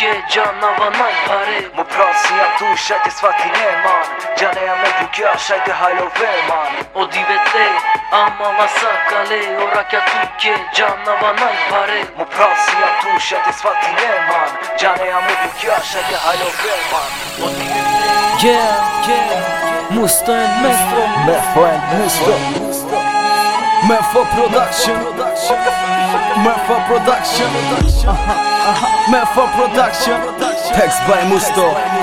ke gjanavanaj pare. Mu prasi jam tu shajt e s'fatin e man, gjane jam me bukja shajt e hajlove man. O dive te, ama masa kale, ora kja tu ke gjanavanaj pare. Mu prasi jam tu shajt e s'fatin e man, gjane jam me bukja shajt e hajlove man. O dive te, Musto and Mefo, Mefo and Musto, Mefo Production, Mefo Production, Mefo Production, text by Musto.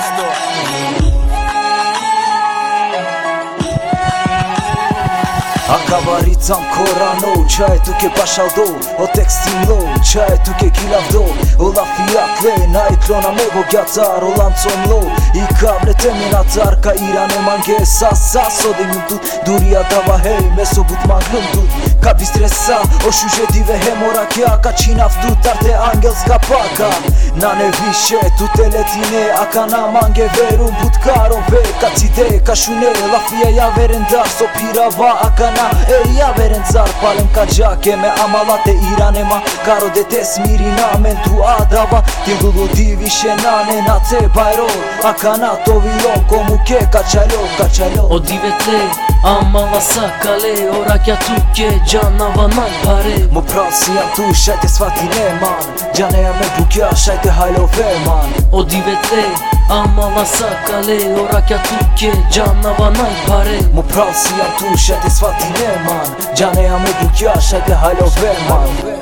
Akavaritëm korano, qaj tuke pashaldo, o tekstim lo, qaj tuke kilavdo. O la fijak le, na I klona me go gjatar, o lancon lo. I kablet e minatar, ka iran e mange sa sodi më tut, duria dava hej, me sobut manglum tut. Ka bistresa, o shushe dive hemora kja, ka qina ftut, arte angel s'ka paka. Na ne vishe, tu te letine, a ka na mange veru, but karo ve, ka cide, ka shune, la fija ja verendar, so pirava, a ka na e ja verendar, palem ka gjake, me amalat e irane ma, karo de te smirina, men tu adava, ti dullu di vishe nane, na te bajro, a ka na to vilo, komu ke, ka qalo. O dive te, ama masa kale, ora kja tu ke gjanavanaj pare. Mu prasi jam tu shajt e s'fatin e man, gjane jam me bukja shajt e hajlove man. O dive te, ama masa kale, ora kja tu ke gjanavanaj pare. Mu prasi jam tu shajt e s'fatin e man, gjane jam me bukja shajt e hajlove man.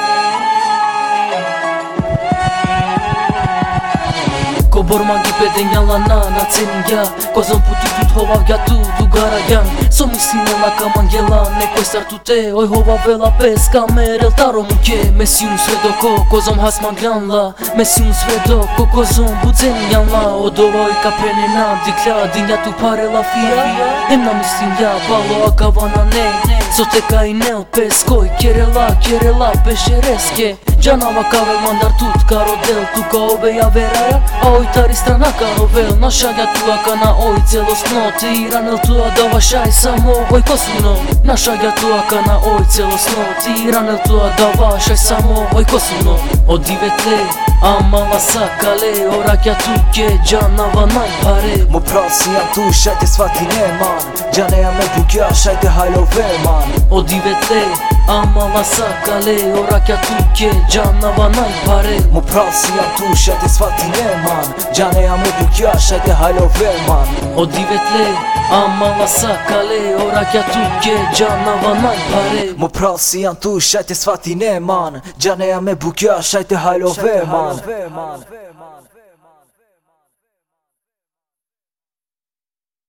Ko borma gipede njalla na ceninja, kozon puti tut hova vjatu tu garajan. So mislime la kamangela, neko startu te, oj hova vela peska me reltaro muke. Me si un svedoko, kozom hasman granla, me si un svedoko, kozom budzen janla. O dova oj kapenena, dikla, dinja tu pare la fia. Emna mislim ja, palo akavana ne, sot e ka I nel peskoj, kjerela peshereske. Gjanava kave mandar tut karo del, tu ka ove ja veraja, a oj tari strana karo vel. Na shagja tua ka na oj celostno, te iranel tua dava shaj samo oj kosuno. Na shagja tua ka na oj celostno, te iranel tua dava shaj samo oj kosuno. O dive te, ama masa kale, ora kja tu ke gjanavanaj pare. Mu prasi jam tu shajt e s'fatin e man, gjane jam me bukja shajt e hajlove man. O dive te, ama masa kale, ora kja tu ke gjanavanaj pare. Mu prasi jam tu shajt e s'fatin e man, gjane jam me bukja shajt e hajlove man. O dive te, ama masa kale, ora kja tu ke gjanavanaj pare. Mu prasi jam tu shajt e s'fatin e man, gjane jam me bukja shajt e hajlove man.